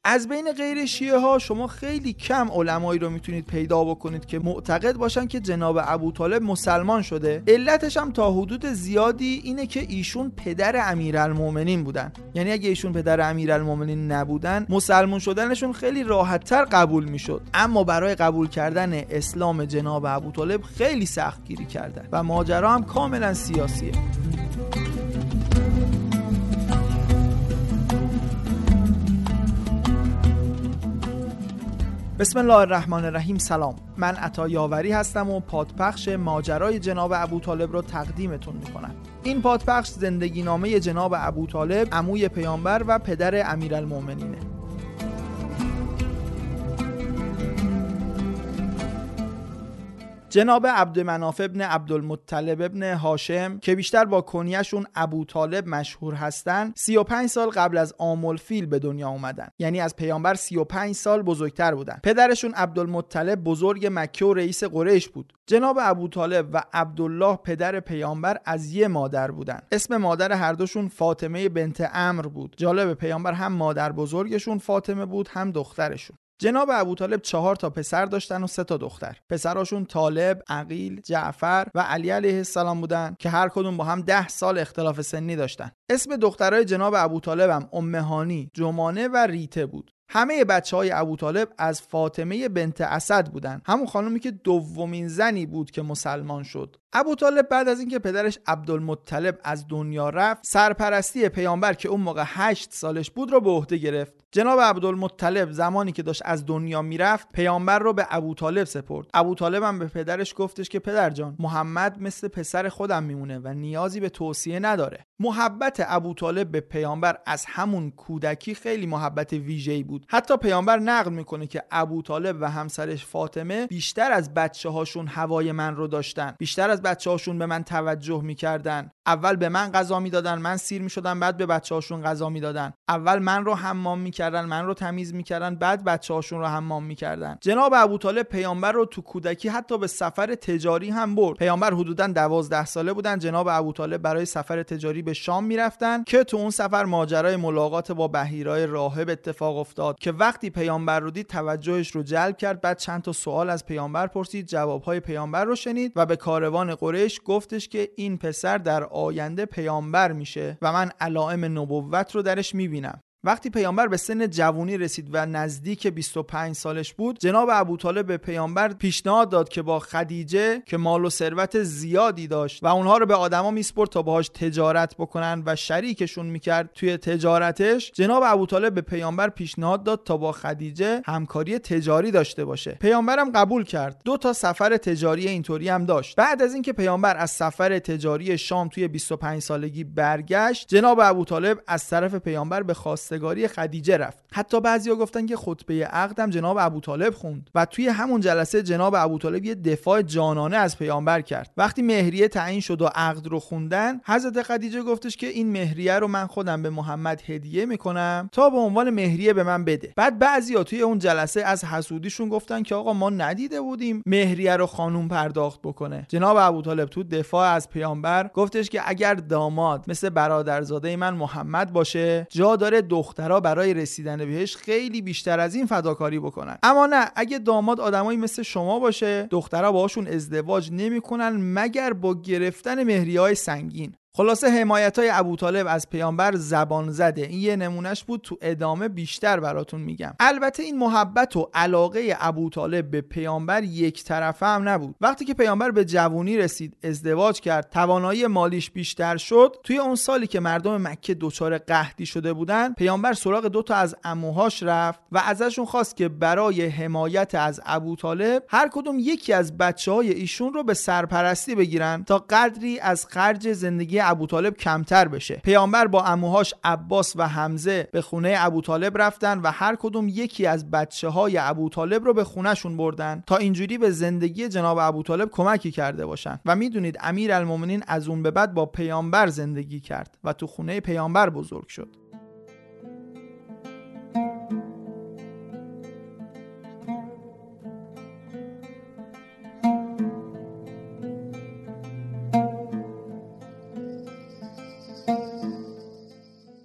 از بین غیر شیعه ها شما خیلی کم علمایی رو میتونید پیدا بکنید که معتقد باشن که جناب ابوطالب مسلمان شده. علتش هم تا حدود زیادی اینه که ایشون پدر امیرالمومنین بودن. یعنی اگه ایشون پدر امیرالمومنین نبودن، مسلمان شدنشون خیلی راحت‌تر قبول میشد. اما برای قبول کردن اسلام جناب ابوطالب خیلی سختگیری کردن و ماجرا هم کاملا سیاسیه. بسم الله الرحمن الرحیم. سلام، من عطا یاوری هستم و پادپخش ماجرای جناب ابوطالب رو تقدیمتون میکنم. این پادپخش زندگی نامه جناب ابوطالب، عموی پیامبر و پدر امیرالمومنینه. جناب عبدمناف ابن عبدالمطلب ابن هاشم که بیشتر با کنیه‌شون ابوطالب مشهور هستن، 35 سال قبل از عام الفیل به دنیا اومدن. یعنی از پیامبر 35 سال بزرگتر بودن. پدرشون عبدالمطلب بزرگ مکه و رئیس قریش بود. جناب ابوطالب و عبدالله پدر پیامبر از یه مادر بودن. اسم مادر هر دوشون فاطمه بنت عمرو بود. جالب، پیامبر هم مادر بزرگشون فاطمه بود هم دخترشون. جناب ابوطالب 4 تا پسر داشتن و 3 تا دختر. پسراشون طالب، عقیل، جعفر و علی علیه السلام بودن که هر کدوم با هم 10 سال اختلاف سنی داشتن. اسم دخترای جناب ابوطالب هم ام هانی، جمانه و ریته بود. همه بچه‌های ابوطالب از فاطمه بنت اسد بودن، همون خانومی که دومین زنی بود که مسلمان شد. ابوطالب بعد از اینکه پدرش عبدالمطلب از دنیا رفت، سرپرستی پیامبر که اون موقع 8 سالش بود رو به عهده گرفت. جناب عبدالمطلب زمانی که داشت از دنیا میرفت، پیامبر رو به ابوطالب سپرد. ابوطالب هم به پدرش گفتش که پدر جان، محمد مثل پسر خودم میمونه و نیازی به توصیه نداره. محبت ابوطالب به پیامبر از همون کودکی خیلی محبت ویژه‌ای بود. حتی پیامبر نقل میکنه که ابوطالب و همسرش فاطمه بیشتر از بچه‌هاشون هوای من رو داشتن. بیشتر از بچه‌هاشون به من توجه میکردن. اول به من غذا میدادن، من سیر میشدم، بعد به بچه‌هاشون غذا میدادن. اول من رو حمام میکردن، من رو تمیز میکردن، بعد بچه‌هاشون رو حمام میکردن. جناب ابوطالب پیامبر رو تو کودکی حتی به سفر تجاری هم برد. پیامبر حدوداً 12 ساله بودن، جناب ابوطالب برای سفر تجاری به شام میرفتن که تو اون سفر ماجرای ملاقات با بحیرای راهب اتفاق افتاد که وقتی پیامبر رو دید توجهش رو جلب کرد. بعد چند تا سوال از پیامبر پرسید، جوابهای پیامبر رو شنید و به کاروان قریش گفتش که این پسر در آینده پیامبر میشه و من علائم نبوت رو درش میبینم. وقتی پیامبر به سن جوانی رسید و نزدیک 25 سالش بود، جناب ابوطالب به پیامبر پیشنهاد داد که با خدیجه که مال و ثروت زیادی داشت و اونها رو به آدما میسپرد تا باهاش تجارت بکنن و شریکشون میکرد توی تجارتش، جناب ابوطالب به پیامبر پیشنهاد داد تا با خدیجه همکاری تجاری داشته باشه. پیامبرم قبول کرد. 2 تا سفر تجاری اینطوری هم داشت. بعد از اینکه پیامبر از سفر تجاری شام توی 25 سالگی برگشت، جناب ابوطالب از طرف پیامبر به خواستگاری خدیجه رفت. حتی بعضیا گفتن که خطبه عقدم جناب ابوطالب خوند و توی همون جلسه جناب ابوطالب یه دفاع جانانه از پیامبر کرد. وقتی مهریه تعیین شد و عقد رو خوندن، حضرت خدیجه گفتش که این مهریه رو من خودم به محمد هدیه میکنم تا به عنوان مهریه به من بده. بعد بعضیا توی اون جلسه از حسودیشون گفتن که آقا ما ندیده بودیم مهریه رو خانوم پرداخت بکنه. جناب ابوطالب تو دفاع از پیامبر گفتش که اگر داماد مثل برادرزاده من محمد باشه، جا داره دخترها برای رسیدن بهش خیلی بیشتر از این فداکاری بکنن. اما نه، اگه داماد آدمایی مثل شما باشه، دخترها باهاشون ازدواج نمیکنن مگر با گرفتن مهریه‌های سنگین. خلاصه حمایت‌های ابوطالب از پیامبر زبان زده. این یه نمونهش بود، تو ادامه بیشتر براتون میگم. البته این محبت و علاقه ابوطالب به پیامبر یک طرفه هم نبود. وقتی که پیامبر به جوانی رسید، ازدواج کرد، توانایی مالیش بیشتر شد، توی اون سالی که مردم مکه دچار قحطی شده بودن، پیامبر سراغ 2 تا از عموهاش رفت و ازشون خواست که برای حمایت از ابوطالب هر کدوم یکی از بچه‌های ایشون رو به سرپرستی بگیرن تا قدری از خرج زندگی ابوطالب کمتر بشه. پیامبر با عموهاش عباس و حمزه به خونه ابوطالب رفتن و هر کدوم یکی از بچه‌های ابوطالب رو به خونه‌شون بردن تا اینجوری به زندگی جناب ابوطالب کمکی کرده باشن. و میدونید امیرالمومنین از اون به بعد با پیامبر زندگی کرد و تو خونه پیامبر بزرگ شد.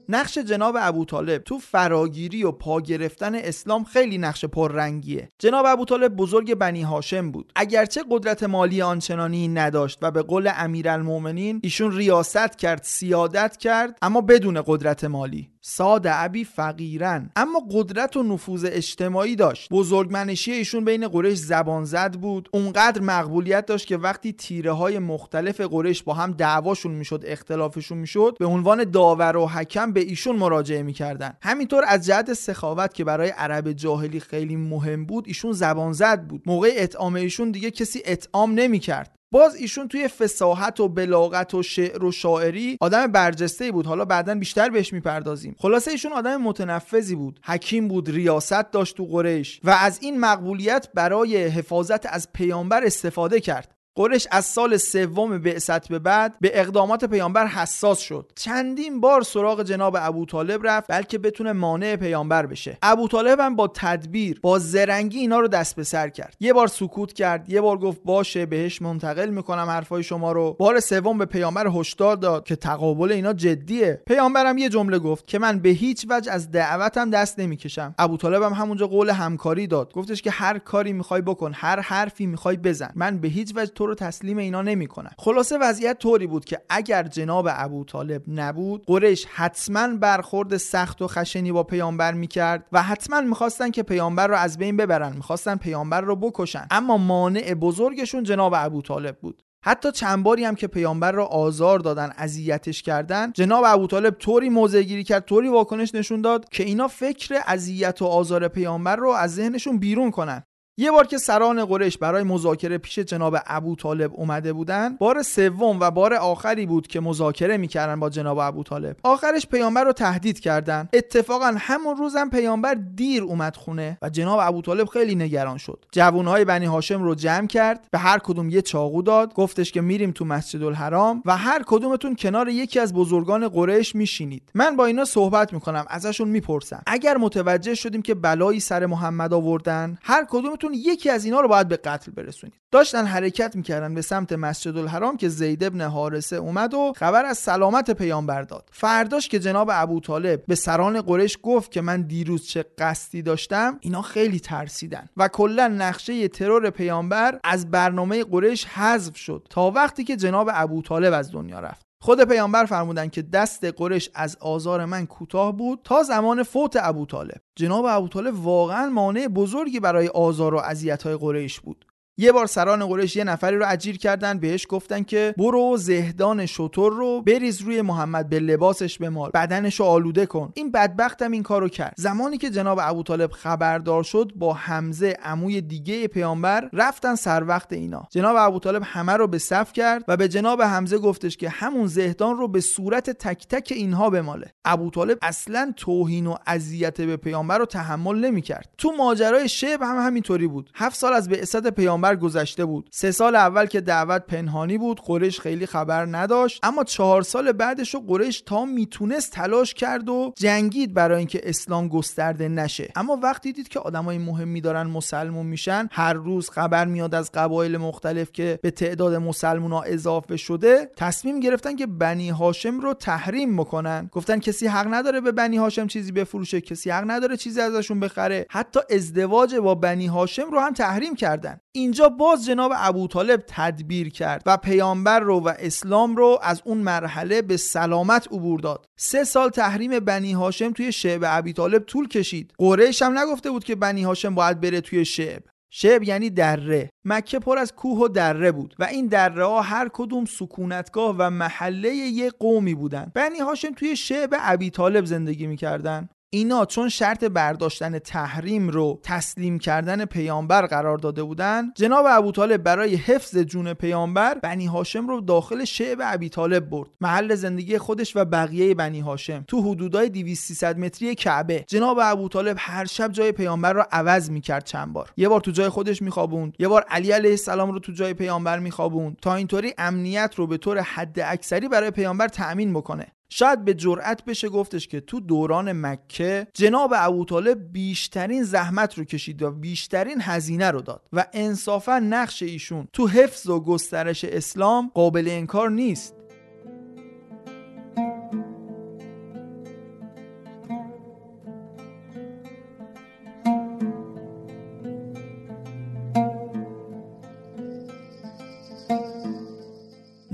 نقش جناب ابوطالب تو فراگیری و پا گرفتن اسلام خیلی نقش پررنگیه. جناب ابوطالب بزرگ بنی هاشم بود. اگرچه قدرت مالی آنچنانی نداشت و به قول امیرالمومنین ایشون ریاست کرد، سیادت کرد، اما بدون قدرت مالی. ساده ابی فقیرن، اما قدرت و نفوذ اجتماعی داشت. بزرگمنشی ایشون بین قریش زبان زد بود، اونقدر مقبولیت داشت که وقتی تیره های مختلف قریش با هم دعواشون میشد، اختلافشون میشد، به عنوان داور و حکم به ایشون مراجعه میکردن. همینطور از جهت سخاوت که برای عرب جاهلی خیلی مهم بود، ایشون زبان زد بود. موقع اطعام ایشون دیگه کسی اطعام نمیکرد. باز ایشون توی فصاحت و بلاغت و شعر و شاعری آدم برجسته‌ای بود. حالا بعداً بیشتر بهش میپردازیم. خلاصه ایشون آدم متنفذی بود، حکیم بود، ریاست داشت تو قریش و از این مقبولیت برای حفاظت از پیامبر استفاده کرد. قریش از سال سوم بعثت به بعد به اقدامات پیامبر حساس شد. چندین بار سراغ جناب ابوطالب رفت بلکه بتونه مانع پیامبر بشه. ابوطالب هم با تدبیر، با زرنگی اینا رو دست به سر کرد. یه بار سکوت کرد، یه بار گفت باشه بهش منتقل میکنم حرفای شما رو. بار سوم به پیامبر هشدار داد که تقابل اینا جدیه. پیامبرم یه جمله گفت که من به هیچ وجه از دعوتم دست نمیکشم. ابوطالب هم همونجا قول همکاری داد. گفتش که هر کاری میخوای بکن، هر حرفی میخوای بزن، من به هیچ وجه رو تسلیم اینا نمیکنن. خلاصه وضعیت طوری بود که اگر جناب ابوطالب نبود، قریش حتما برخورد سخت و خشنی با پیامبر میکرد و حتما میخواستن که پیامبر رو از بین ببرن، میخواستن پیامبر رو بکشن. اما مانع بزرگشون جناب ابوطالب بود. حتی چند باری هم که پیامبر رو آزار دادن، اذیتش کردن، جناب ابوطالب طوری موضع گیری کرد، طوری واکنش نشون داد که اینا فکر اذیت و آزار پیامبر رو از ذهنشون بیرون کنن. یه بار که سران قریش برای مذاکره پیش جناب ابوطالب اومده بودن، بار سوم و بار آخری بود که مذاکره میکردن با جناب ابوطالب. آخرش پیامبر رو تهدید کردن. اتفاقا همون روزم پیامبر دیر اومد خونه و جناب ابوطالب خیلی نگران شد. جوانهای بنی هاشم رو جمع کرد، به هر کدوم یه چاقو داد، گفتش که میریم تو مسجد الحرام و هر کدومتون کنار یکی از بزرگان قریش میشینید. من با اینا صحبت میکنم، ازشون میپرسم. اگر متوجه شدیم که بلایی سر محمد آوردن، هر کدومتون یکی از اینا رو باید به قتل برسونید. داشتن حرکت میکردن به سمت مسجد الحرام که زید ابن حارثه اومد و خبر از سلامت پیامبر داد. فرداش که جناب ابوطالب به سران قریش گفت که من دیروز چه قصدی داشتم، اینا خیلی ترسیدن و کلا نقشه ترور پیامبر از برنامه قریش حذف شد تا وقتی که جناب ابوطالب از دنیا رفت. خود پیامبر فرمودن که دست قریش از آزار من کوتاه بود تا زمان فوت ابوطالب. جناب ابوطالب واقعا مانع بزرگی برای آزار و اذیت‌های قریش بود. یه بار سران قریش یه نفری رو اجیر کردن، بهش گفتن که برو زهدان شتر رو بریز روی محمد، به لباسش بمال، بدنشو آلوده کن. این بدبختم این کارو کرد. زمانی که جناب ابوطالب خبردار شد، با حمزه عموی دیگه پیامبر رفتن سر وقت اینا. جناب ابوطالب همه رو به صف کرد و به جناب حمزه گفتش که همون زهدان رو به صورت تک تک اینها بماله. ابوطالب اصلا توهین و اذیت به پیامبر رو تحمل نمی‌کرد. تو ماجرای شعب هم همینطوری بود. 7 سال از بعثت پیامبر گذشته بود. 3 سال اول که دعوت پنهانی بود، قریش خیلی خبر نداشت، اما 4 سال بعدش رو قریش تا میتونست تلاش کرد و جنگید برای اینکه اسلام گسترده نشه. اما وقتی دید که آدمای مهمی دارن مسلمون میشن، هر روز خبر میاد از قبایل مختلف که به تعداد مسلمونا اضافه شده، تصمیم گرفتن که بنی هاشم رو تحریم بکنن. گفتن کسی حق نداره به بنی هاشم چیزی بفروشه، کسی حق نداره چیزی ازشون بخره. حتی ازدواج با بنی هاشم رو هم تحریم کردن. اینجا باز جناب ابوطالب تدبیر کرد و پیامبر رو و اسلام رو از اون مرحله به سلامت عبور داد. 3 سال تحریم بنی هاشم توی شعب ابیطالب طول کشید. قریش هم نگفته بود که بنی هاشم باید بره توی شعب. شعب یعنی دره. مکه پر از کوه و دره بود و این دره ها هر کدوم سکونتگاه و محله یه قومی بودن. بنی هاشم توی شعب ابیطالب زندگی میکردن. اینا چون شرط برداشتن تحریم رو تسلیم کردن پیامبر قرار داده بودن، جناب ابوطالب برای حفظ جون پیامبر بنی هاشم رو داخل شعب ابیطالب برد، محل زندگی خودش و بقیه بنی هاشم تو حدودای 200-300 متری کعبه. جناب ابوطالب هر شب جای پیامبر رو عوض میکرد چند بار. یه بار تو جای خودش میخوابوند، یه بار علی علیه السلام رو تو جای پیامبر میخوابوند تا اینطوری امنیت رو به طور حد اکثری برای پیامبر تأمین بکنه. شاید به جرئت بشه گفتش که تو دوران مکه جناب ابوطالب بیشترین زحمت رو کشید و بیشترین هزینه رو داد و انصافا نقش ایشون تو حفظ و گسترش اسلام قابل انکار نیست.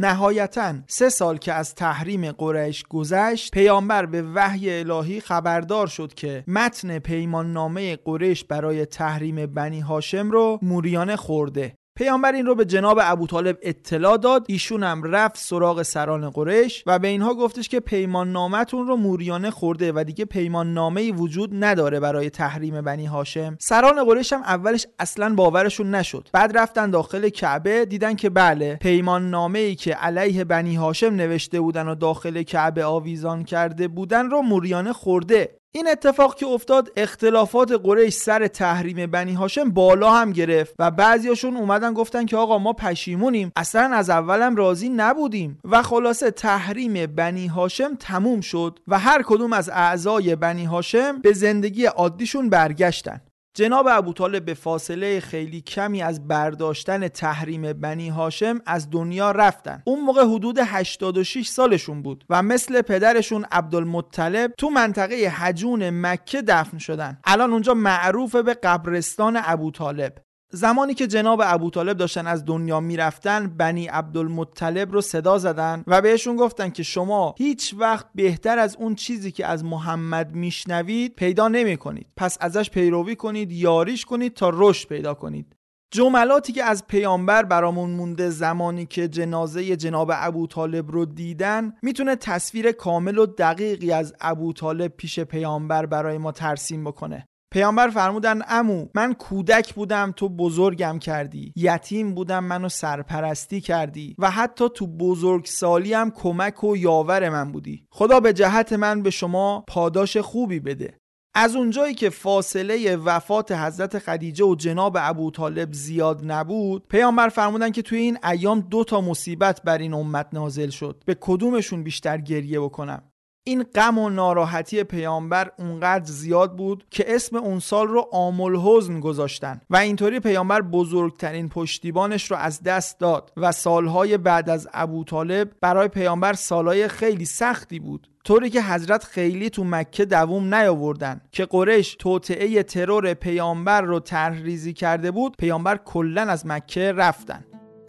نهایتاً 3 سال که از تحریم قریش گذشت، پیامبر به وحی الهی خبردار شد که متن پیمان نامه قریش برای تحریم بنی هاشم رو موریانه خورده. پیامبر این رو به جناب ابوطالب اطلاع داد. ایشون هم رفت سراغ سران قریش و به اینها گفتش که پیمان نامتون رو موریانه خورده و دیگه پیمان نامه‌ای وجود نداره برای تحریم بنی هاشم. سران قریش هم اولش اصلا باورشون نشد. بعد رفتن داخل کعبه، دیدن که بله، پیمان نامه‌ای که علیه بنی هاشم نوشته بودن و داخل کعبه آویزان کرده بودن رو موریانه خورده. این اتفاق که افتاد، اختلافات قریش سر تحریم بنی هاشم بالا هم گرفت و بعضیاشون اومدن گفتن که آقا ما پشیمونیم، اصلا از اولم راضی نبودیم و خلاصه تحریم بنی هاشم تموم شد و هر کدوم از اعضای بنی هاشم به زندگی عادیشون برگشتن. جناب ابوطالب به فاصله خیلی کمی از برداشتن تحریم بنی هاشم از دنیا رفتن. اون موقع حدود 86 سالشون بود و مثل پدرشون عبدالمطلب تو منطقه حجون مکه دفن شدن. الان اونجا معروفه به قبرستان ابوطالب. زمانی که جناب ابوطالب داشتن از دنیا میرفتن، بنی عبدالمطلب رو صدا زدن و بهشون گفتن که شما هیچ وقت بهتر از اون چیزی که از محمد میشنوید پیدا نمی کنید، پس ازش پیروی کنید، یاریش کنید تا رشد پیدا کنید. جملاتی که از پیامبر برامون مونده زمانی که جنازه جناب ابوطالب رو دیدن میتونه تصویر کامل و دقیقی از ابوطالب پیش پیامبر برای ما ترسیم بکنه. پیامبر فرمودن عمو، من کودک بودم تو بزرگم کردی، یتیم بودم منو سرپرستی کردی و حتی تو بزرگسالی هم کمک و یاور من بودی. خدا به جهت من به شما پاداش خوبی بده. از اونجایی که فاصله وفات حضرت خدیجه و جناب ابوطالب زیاد نبود، پیامبر فرمودن که توی این ایام 2 مصیبت بر این امت نازل شد، به کدومشون بیشتر گریه بکنم؟ این غم و ناراحتی پیامبر اونقدر زیاد بود که اسم اون سال رو عام الحزن گذاشتن و اینطوری پیامبر بزرگترین پشتیبانش رو از دست داد و سالهای بعد از ابوطالب برای پیامبر سالهای خیلی سختی بود، طوری که حضرت خیلی تو مکه دوام نیاوردن که قریش توطئه ترور پیامبر رو طرح‌ریزی کرده بود. پیامبر کلاً از مکه رفتن.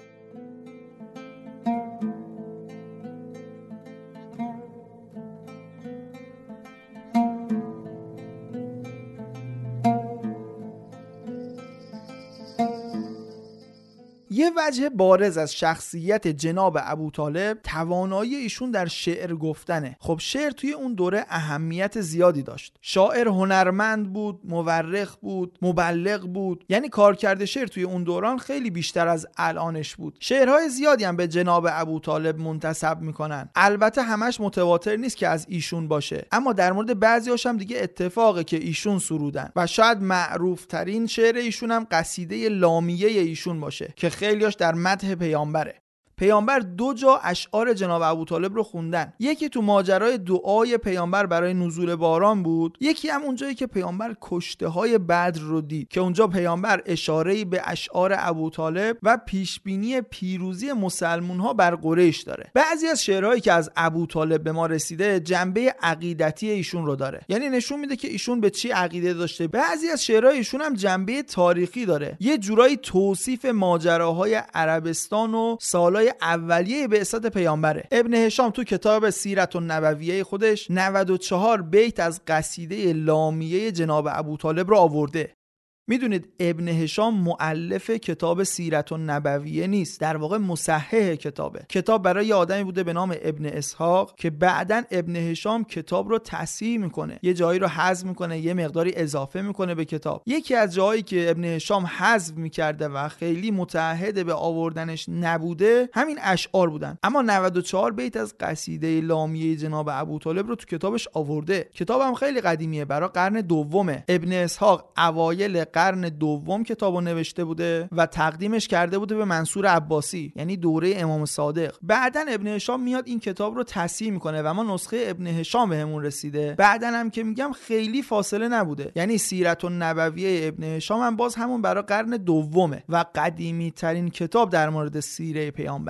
یه وجه بارز از شخصیت جناب ابوطالب توانایی ایشون در شعر گفتنه. خب شعر توی اون دوره اهمیت زیادی داشت. شاعر هنرمند بود، مورخ بود، مبلغ بود، یعنی کارکرد شعر توی اون دوران خیلی بیشتر از الانش بود. شعرهای زیادی هم به جناب ابوطالب منتسب میکنن. البته همش متواتر نیست که از ایشون باشه، اما در مورد بعضیاش هم دیگه اتفاقه که ایشون سرودن و شاید معروف ترین شعر ایشون هم قصیده لامیه ایشون باشه که خیلیاش در مدح پیامبره. پیامبر 2 جا اشعار جناب ابوطالب رو خوندن. یکی تو ماجرای دعای پیامبر برای نزول باران بود، یکی هم اونجایی که پیامبر کشته های بدر رو دید که اونجا پیامبر اشاره‌ای به اشعار ابوطالب و پیشبینی پیروزی مسلمون ها بر قریش داره. بعضی از شعرهایی که از ابوطالب به ما رسیده جنبه عقیدتی ایشون رو داره، یعنی نشون میده که ایشون به چی عقیده داشته. بعضی از شعرهای ایشون هم جنبه تاریخی داره، یه جورایی توصیف ماجراهای عربستان و سالهای اولیه بعثت پیامبره. ابن هشام تو کتاب سیرت النبویه خودش 94 بیت از قصیده لامیه جناب ابوطالب رو آورده. میدونید ابن هشام مؤلف کتاب سیرت النبویه نیست، در واقع مصحح کتابه. کتاب برای یه آدمی بوده به نام ابن اسحاق که بعداً ابن هشام کتاب رو تصحیح میکنه، یه جایی رو حذف میکنه، یه مقداری اضافه میکنه به کتاب. یکی از جاهایی که ابن هشام حذف میکرده و خیلی متعهد به آوردنش نبوده همین اشعار بودن، اما 94 بیت از قصیده لامیه جناب ابوطالب رو تو کتابش آورده. کتابم خیلی قدیمیه، برای قرن دومه. ابن اسحاق اوایل قرن دوم کتابو نوشته بوده و تقدیمش کرده بوده به منصور عباسی، یعنی دوره امام صادق. بعدن ابن هشام میاد این کتاب رو تصحیح میکنه و ما نسخه ابن هشام بهمون رسیده. بعدن هم که میگم خیلی فاصله نبوده، یعنی سیرت النبویه ابن هشام هم باز همون برای قرن دومه و قدیمی ترین کتاب در مورد سیره پیامبره.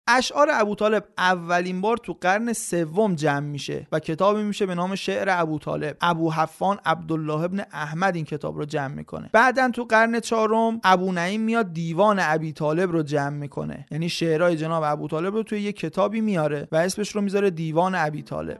اشعار ابوطالب اولین بار تو قرن سوم جمع میشه و کتابی میشه به نام شعر ابوطالب. ابوحفان عبدالله ابن احمد این کتاب رو جمع میکنه. بعدن تو قرن چهارم ابونعیم میاد دیوان ابیطالب رو جمع میکنه، یعنی شعرهای جناب ابوطالب رو توی یه کتابی میاره و اسمش رو میذاره دیوان ابیطالب.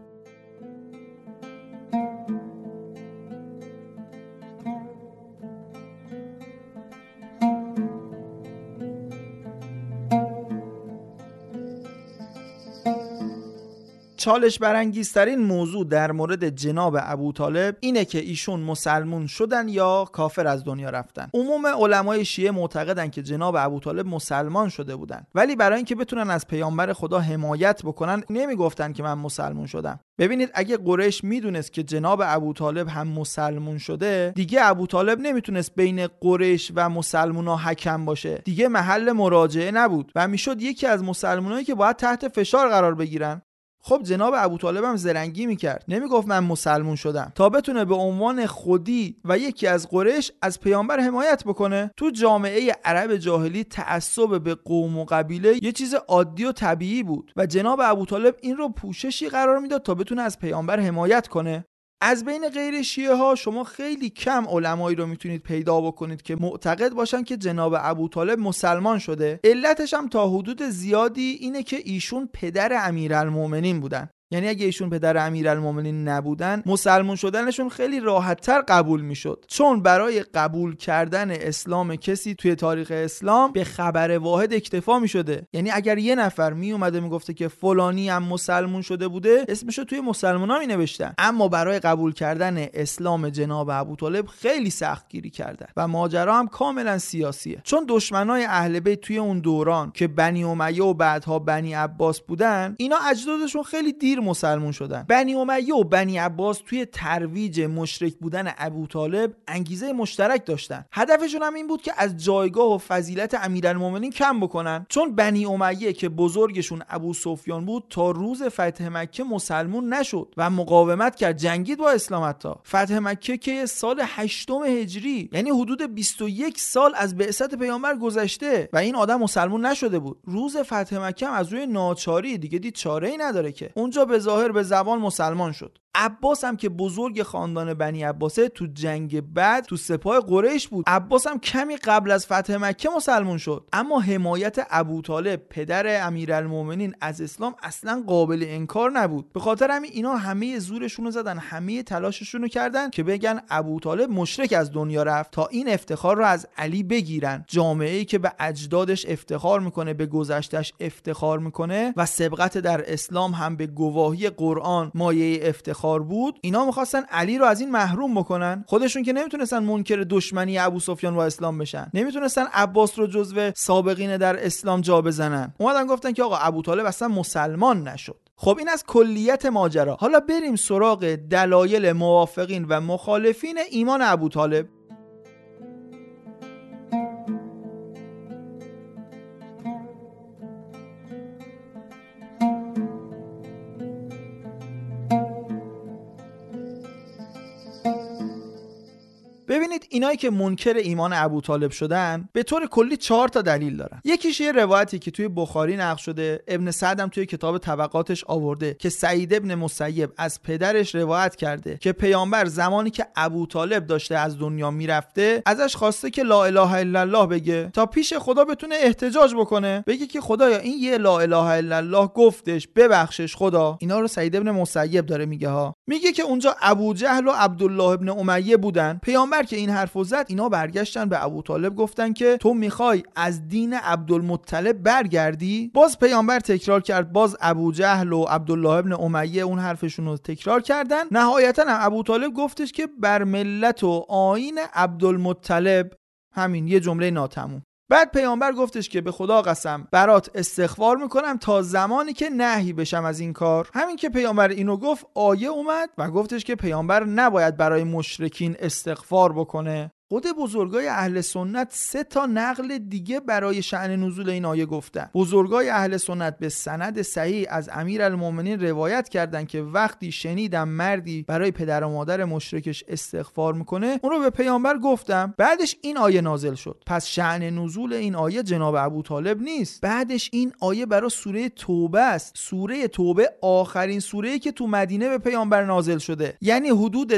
چالش برانگیزترین موضوع در مورد جناب ابوطالب اینه که ایشون مسلمون شدن یا کافر از دنیا رفتن. عموم علمای شیعه معتقدن که جناب ابوطالب مسلمان شده بودن، ولی برای اینکه بتونن از پیامبر خدا حمایت بکنن نمیگفتن که من مسلمون شدم. ببینید اگه قریش میدونست که جناب ابوطالب هم مسلمون شده، دیگه ابوطالب نمیتونست بین قریش و مسلمونا حکم باشه، دیگه محل مراجعه نبود و میشد یکی از مسلمانایی که باید تحت فشار قرار بگیرن. خب جناب ابوطالب هم زرنگی میکرد، نمیگفت من مسلمون شدم، تا بتونه به عنوان خودی و یکی از قریش از پیامبر حمایت بکنه. تو جامعه عرب جاهلی تعصب به قوم و قبیله یه چیز عادی و طبیعی بود و جناب ابوطالب این رو پوششی قرار میداد تا بتونه از پیامبر حمایت کنه. از بین غیر شیعه ها شما خیلی کم علمایی رو میتونید پیدا بکنید که معتقد باشن که جناب ابوطالب مسلمان شده. علتش هم تا حدود زیادی اینه که ایشون پدر امیرالمومنین بودن. یعنی اگه ایشون پدر امیرالمومنین نبودن، مسلمان شدنشون خیلی راحت‌تر قبول میشد، چون برای قبول کردن اسلام کسی توی تاریخ اسلام به خبر واحد اکتفا میشده. یعنی اگر یه نفر میومده میگفته که فلانی هم مسلمان شده بوده، اسمشو توی مسلمانا مینوشتن. اما برای قبول کردن اسلام جناب ابوطالب خیلی سختگیری کردن و ماجرا هم کاملا سیاسیه، چون دشمنای اهل بیت توی اون دوران که بنی امیه و بعدها بنی عباس بودن، اینا اجدادشون خیلی دیر مسلمون شدن. بنی امیه و بنی عباس توی ترویج مشرک بودن ابوطالب انگیزه مشترک داشتن. هدفشون هم این بود که از جایگاه و فضیلت امیرالمومنین کم بکنن، چون بنی امیه که بزرگشون ابو سفیان بود تا روز فتح مکه مسلمون نشد و مقاومت کرد، جنگید با اسلام. حتی فتح مکه که سال 8 هجری، یعنی حدود 21 سال از بعثت پیامبر گذشته و این آدم مسلمون نشده بود. روز فتح مکه هم از روی ناچاری دیگه دید چاره‌ای نداره که اونجا به ظاهر به زبان مسلمان شد. عباس هم که بزرگ خاندان بنی عباسه تو جنگ بعد تو سپاه قریش بود. عباس هم کمی قبل از فتح مکه مسلمان شد. اما حمایت ابوطالب پدر امیرالمومنین از اسلام اصلا قابل انکار نبود. به خاطر همین اینا همه زورشون رو زدن، همه تلاششون رو کردن که بگن ابوطالب مشرک از دنیا رفت تا این افتخار رو از علی بگیرن. جامعه‌ای که به اجدادش افتخار میکنه، به گذشتهش افتخار میکنه و سبقت در اسلام هم به گواهی قرآن مایه افتخار بود، اینا میخواستن علی رو از این محروم بکنن. خودشون که نمیتونستن منکر دشمنی ابو سفیان با اسلام بشن، نمیتونستن عباس رو جزو سابقین در اسلام جا بزنن. اومدن گفتن که آقا ابوطالب اصلا مسلمان نشد. خب این از کلیت ماجرا. حالا بریم سراغ دلایل موافقین و مخالفین ایمان ابوطالب. ببینید اینایی که منکر ایمان ابوطالب شدن به طور کلی 4 تا دلیل دارن. یکیش یه روایتی که توی بخاری نقل شده، ابن سعد هم توی کتاب طبقاتش آورده که سعید ابن مسیب از پدرش روایت کرده که پیامبر زمانی که ابوطالب داشته از دنیا میرفته ازش خواسته که لا اله الا الله بگه تا پیش خدا بتونه احتجاج بکنه، بگه که خدایا این یه لا اله الا الله گفتش، ببخشش خدا. اینا رو سعید ابن مسیب داره میگه ها. میگه که اونجا ابوجهل و عبدالله ابن امیه بودن. پیامبر که این حرفو زد، اینا برگشتن به ابوطالب گفتن که تو میخوای از دین عبدالمطلب برگردی؟ باز پیامبر تکرار کرد، باز ابوجهل و عبدالله ابن امیه اون حرفشون رو تکرار کردن. نهایتا هم ابوطالب گفتش که بر ملت و آیین عبدالمطلب. همین یه جمله ناتموم. بعد پیامبر گفتش که به خدا قسم برات استغفار میکنم تا زمانی که نهی بشم از این کار. همین که پیامبر اینو گفت، آیه اومد و گفتش که پیامبر نباید برای مشرکین استغفار بکنه. خود بزرگای اهل سنت 3 تا نقل دیگه برای شأن نزول این آیه گفتن. بزرگای اهل سنت به سند صحیح از امیرالمومنین روایت کردن که وقتی شنیدم مردی برای پدر و مادر مشرکش استغفار میکنه، اون رو به پیامبر گفتم. بعدش این آیه نازل شد. پس شأن نزول این آیه جناب ابوطالب نیست. بعدش این آیه برای سوره توبه است. سوره توبه آخرین سوره‌ای که تو مدینه به پیامبر نازل شده. یعنی حدود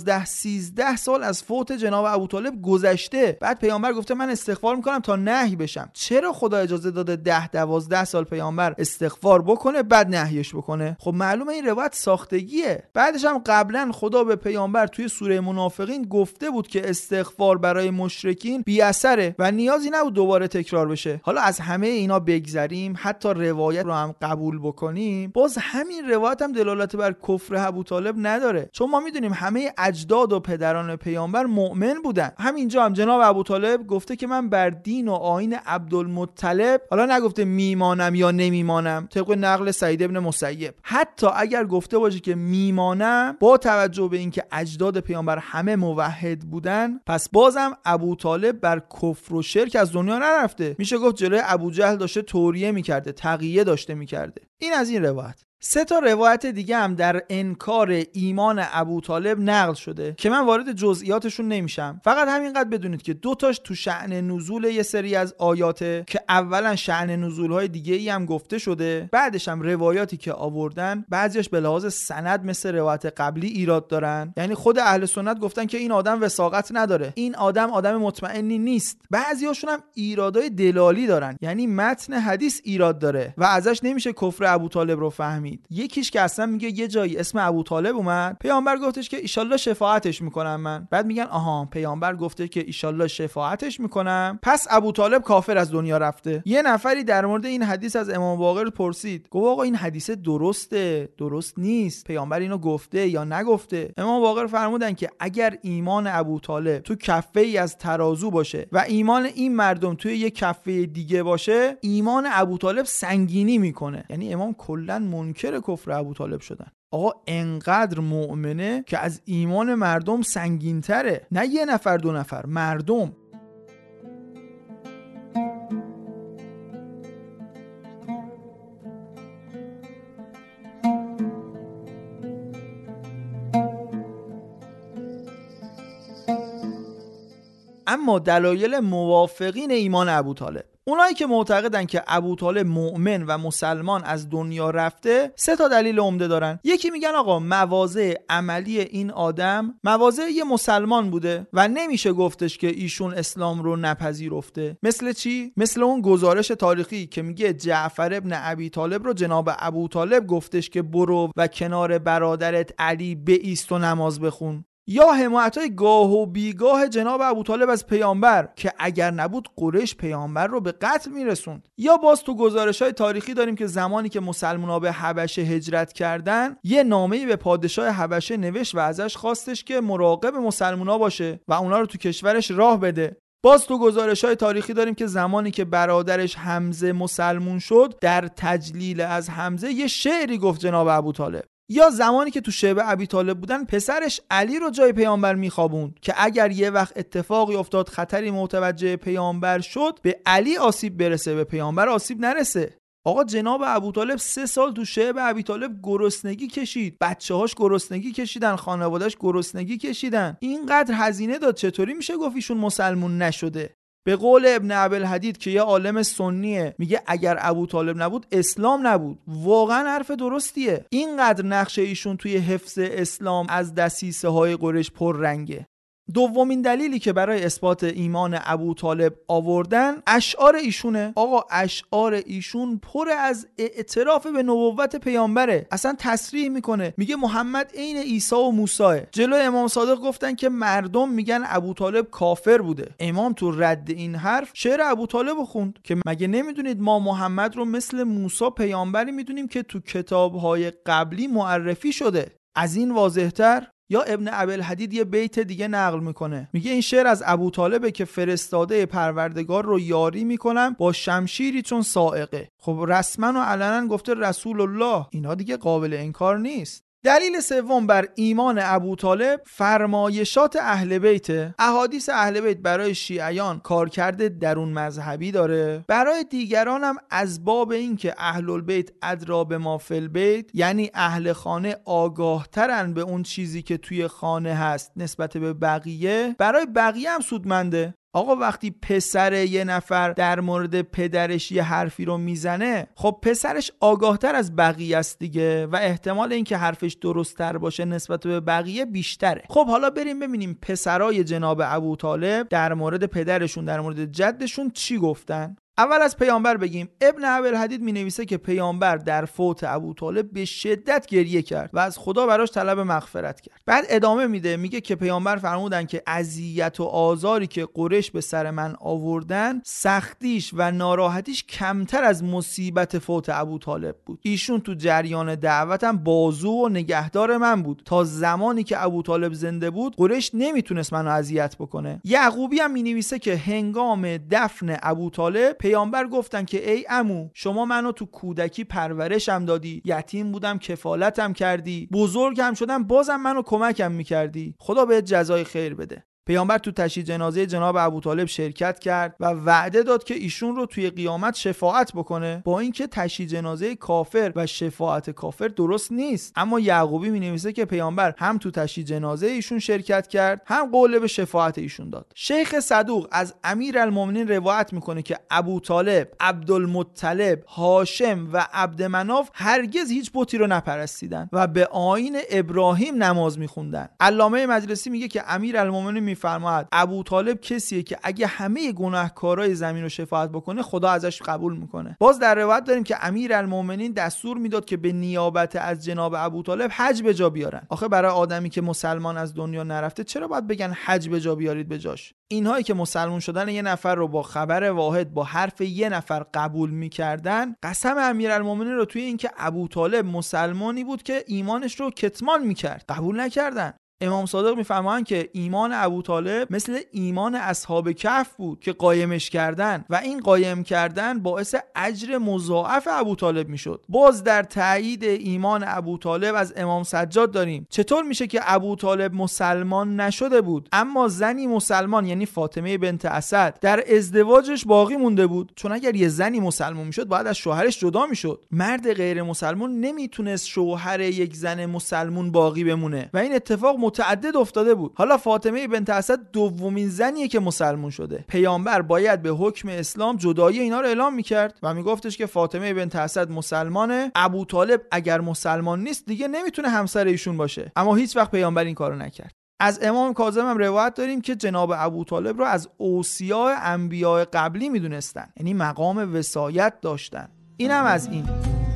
12-13 سال از فوت جناب ابوطالب گذشته. بعد پیامبر گفته من استغفار میکنم تا نهی بشم. چرا خدا اجازه داده 10-12 سال پیامبر استغفار بکنه بعد نهیش بکنه؟ خب معلومه این روایت ساختگیه. بعدش هم قبلا خدا به پیامبر توی سوره منافقین گفته بود که استغفار برای مشرکین بی اثره و نیازی نبود دوباره تکرار بشه. حالا از همه اینا بگذریم، حتی روایت رو هم قبول بکنیم، باز همین روایت هم دلالت بر کفر ابوطالب نداره، چون ما میدونیم همه اجداد و پدران پیامبر مؤمن بودن. همینجا هم جناب ابوطالب گفته که من بر دین و آیین عبدالمطلب، حالا نگفته میمانم یا نمیمانم طبق نقل سعید ابن مسیب، حتی اگر گفته باشه که میمانم با توجه به اینکه اجداد پیامبر همه موحد بودن، پس بازم ابوطالب بر کفر و شرک از دنیا نرفته. میشه گفت جلوی ابوجهل داشته توریه میکرده، تقیه داشته میکرده. این از این روایت. 3 تا روایت دیگه هم در انکار ایمان ابوطالب نقل شده که من وارد جزئیاتشون نمیشم. فقط همینقدر بدونید که 2 تاش تو شأن نزول یه سری از آیاته که اولا شأن نزول‌های دیگه‌ای هم گفته شده، بعدش هم روایاتی که آوردن بعضیش به لحاظ سند مثل روایت قبلی ایراد دارن. یعنی خود اهل سنت گفتن که این آدم وثاقت نداره، این آدم مطمئنی نیست. بعضیاشون هم ایرادای دلالی دارن، یعنی متن حدیث ایراد داره و ازش نمیشه کفر ابوطالب رو فهمید. یکیش که اصلا میگه یه جایی اسم ابوطالب اومد، پیامبر گفتش که ایشالله شفاعتش میکنم من. بعد میگن آها پیامبر گفته که ایشالله شفاعتش میکنم، پس ابوطالب کافر از دنیا رفته. یه نفری در مورد این حدیث از امام باقر پرسید، گفت آقا این حدیث درست نیست، پیامبر اینو گفته یا نگفته؟ امام باقر فرمودن که اگر ایمان ابوطالب تو کفه ای از ترازو باشه و ایمان این مردم توی یه کفه دیگه باشه، ایمان ابوطالب سنگینی میکنه. یعنی امام کلا منکر کفر ابوطالب شدن. آقا انقدر مؤمنه که از ایمان مردم سنگین تره، نه 1 نفر 2 نفر، مردم. اما دلایل موافقین ایمان ابوطالب، اونایی که معتقدن که ابوطالب مؤمن و مسلمان از دنیا رفته، 3 تا دلیل عمده دارن. یکی میگن آقا مواضع عملی این آدم مواضع یه مسلمان بوده و نمیشه گفتش که ایشون اسلام رو نپذیرفته. مثل چی؟ مثل اون گزارش تاریخی که میگه جعفر ابن ابی طالب رو جناب ابوطالب گفتش که برو و کنار برادرت علی بایست و نماز بخون. یا حمایت‌های گاه و بیگاه جناب ابوطالب از پیامبر که اگر نبود قریش پیامبر رو به قتل میرسوند. یا باز تو گزارش‌های تاریخی داریم که زمانی که مسلمان‌ها به حبشه هجرت کردن، یه نامه‌ای به پادشاه حبشه نوشت و ازش خواستش که مراقب مسلمان‌ها باشه و اونا رو تو کشورش راه بده. باز تو گزارش‌های تاریخی داریم که زمانی که برادرش حمزه مسلمون شد، در تجلیل از حمزه یه شعری گفت جناب ابوطالب. یا زمانی که تو شیبه ابی طالب بودن، پسرش علی رو جای پیامبر میخوابوند که اگر یه وقت اتفاقی افتاد خطری متوجه پیامبر شد، به علی آسیب برسه، به پیامبر آسیب نرسه. آقا جناب ابوطالب 3 سال تو شیبه ابی طالب گرسنگی کشید، بچه‌هاش گرسنگی کشیدن، خانواده‌اش گرسنگی کشیدن، اینقدر هزینه داد، چطوری میشه گفت ایشون مسلمون نشده؟ به قول ابن ابوالحدید که یه عالم سنیه، میگه اگر ابوطالب نبود اسلام نبود. واقعا حرف درستیه. اینقدر نقش ایشون توی حفظ اسلام از دسیسه های قریش پررنگه. دومین دلیلی که برای اثبات ایمان ابوطالب آوردن اشعار ایشونه. آقا اشعار ایشون پر از اعتراف به نبوت پیامبره. اصلا تصریح میکنه، میگه محمد عین عیسی و موسی. جلوی امام صادق گفتن که مردم میگن ابوطالب کافر بوده. امام تو رد این حرف شعر ابوطالب خوند که مگه نمیدونید ما محمد رو مثل موسی پیامبری میدونیم که تو کتابهای قبلی معرفی شده. از این واضح‌تر؟ یا ابن ابوالحدید یه بیت دیگه نقل میکنه، میگه این شعر از ابوطالبه که فرستاده پروردگار رو یاری میکنم با شمشیری چون صاعقه. خب رسما و علنا گفته رسول الله، اینا دیگه قابل انکار نیست. دلیل سوم بر ایمان ابوطالب فرمایشات اهل بیت. احادیث اهل بیت برای شیعیان کارکرد درون مذهبی داره، برای دیگران هم از باب این که اهل البیت ادرا به ما فی البیت، یعنی اهل خانه آگاهترن به اون چیزی که توی خانه هست نسبت به بقیه، برای بقیه هم سودمنده. آقا وقتی پسر یه نفر در مورد پدرش یه حرفی رو میزنه، خب پسرش آگاهتر از بقیه است دیگه و احتمال اینکه حرفش درست‌تر باشه نسبت به بقیه بیشتره. خب حالا بریم ببینیم پسرای جناب ابوطالب در مورد پدرشون، در مورد جدشون چی گفتن. اول از پیامبر بگیم. ابن ابوالحدید می نویسه که پیامبر در فوت ابوطالب به شدت گریه کرد و از خدا براش طلب مغفرت کرد. بعد ادامه میده، میگه که پیامبر فرمودن که اذیت و آزاری که قریش به سر من آوردن سختیش و ناراحتیش کمتر از مصیبت فوت ابوطالب بود. ایشون تو جریان دعوتم بازو و نگهدار من بود. تا زمانی که ابوطالب زنده بود قریش نمیتونست منو اذیت بکنه. یعقوبی هم می نویسه که هنگام دفن ابوطالب پیامبر گفتن که ای عمو، شما منو تو کودکی پرورشم دادی، یتیم بودم کفالتم کردی، بزرگم شدم بازم منو کمکم میکردی، خدا بهت جزای خیر بده. پیامبر تو تشییع جنازه جناب ابوطالب شرکت کرد و وعده داد که ایشون رو توی قیامت شفاعت بکنه، با اینکه تشییع جنازه کافر و شفاعت کافر درست نیست. اما یعقوبی می‌نویسه که پیامبر هم تو تشییع جنازه ایشون شرکت کرد، هم قول به شفاعت ایشون داد. شیخ صدوق از امیرالمومنین روایت میکنه که ابوطالب، عبدالمطلب، هاشم و عبدمناف هرگز هیچ بتی رو نپرستیدن و به آیین ابراهیم نماز میخوندن. علامه مجلسی میگه که امیرالمومنین فرماید ابوطالب کسیه که اگه همه گناهکارای زمین رو شفاعت بکنه خدا ازش قبول میکنه. باز در روایت داریم که امیرالمومنین دستور میداد که به نیابت از جناب ابوطالب حج به جا بیارن. آخه برای آدمی که مسلمان از دنیا نرفته چرا باید بگن حج به جا بیارید به جاش؟ اینهایی که مسلمان شدن یه نفر رو با خبر واحد، با حرف یه نفر قبول میکردن، قسم امیرالمومنین رو توی اینکه ابوطالب مسلمانی بود که ایمانش رو کتمان میکرد قبول نکردن. امام صادق میفرمایند که ایمان ابوطالب مثل ایمان اصحاب کهف بود که قایمش کردن و این قایم کردن باعث اجر مضاعف ابوطالب میشد. باز در تایید ایمان ابوطالب از امام سجاد داریم چطور میشه که ابوطالب مسلمان نشده بود اما زنی مسلمان یعنی فاطمه بنت اسد در ازدواجش باقی مونده بود؟ چون اگر یه زنی مسلمان میشد باید از شوهرش جدا میشد. مرد غیر مسلمان نمیتونست شوهر یک زن مسلمان باقی بمونه و این اتفاق متعدد افتاده بود. حالا فاطمه بنت اسد دومین زنیه که مسلمان شده. پیامبر باید به حکم اسلام جدایی اینا رو اعلام میکرد و میگفتش که فاطمه بنت اسد مسلمانه، ابوطالب اگر مسلمان نیست دیگه نمیتونه همسر ایشون باشه. اما هیچ وقت پیامبر این کارو نکرد. از امام کاظم هم روایت داریم که جناب ابوطالب رو از اوصیاء انبیاء قبلی میدونستن، یعنی مقام وصایت داشتن. اینم از این.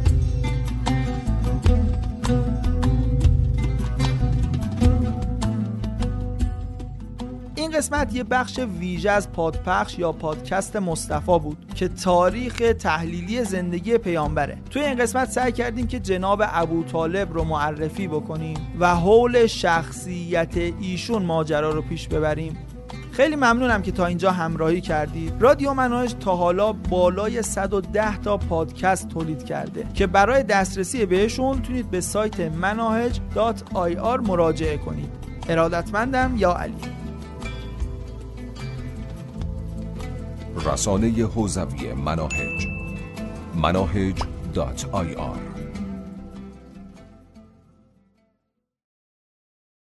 این قسمت یه بخش ویژه از پادپخش یا پادکست مصطفی بود که تاریخ تحلیلی زندگی پیامبره. توی این قسمت سعی کردیم که جناب ابوطالب رو معرفی بکنیم و حول شخصیت ایشون ماجرا رو پیش ببریم. خیلی ممنونم که تا اینجا همراهی کردید. رادیو مناهج تا حالا بالای 110 تا پادکست تولید کرده که برای دسترسی بهشون میتونید به سایت manahej.ir مراجعه کنید. ارادتمندم، یا علی. رسانه حوزوی مناهج manahej.ir